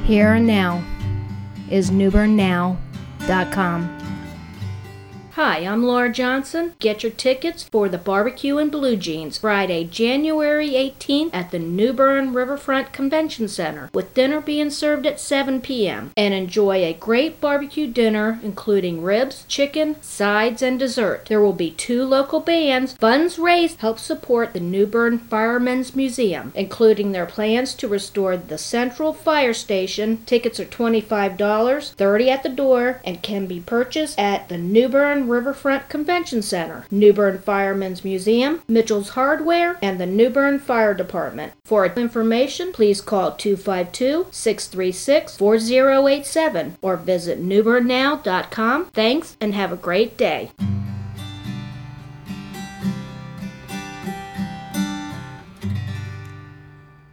here and now is newbernnow.com. Hi, I'm Laura Johnson. Get your tickets for the Barbecue and Blue Jeans Friday, January 18th at the New Bern Riverfront Convention Center, with dinner being served at 7 p.m. And enjoy a great barbecue dinner including ribs, chicken, sides, and dessert. There will be 2 local bands. Funds raised help support the New Bern Firemen's Museum, including their plans to restore the Central Fire Station. Tickets are $25, $30 at the door, and can be purchased at the New Bern Riverfront Convention Center, New Bern Firemen's Museum, Mitchell's Hardware, and the New Bern Fire Department. For information, please call 252-636-4087 or visit newbernnow.com. Thanks and have a great day.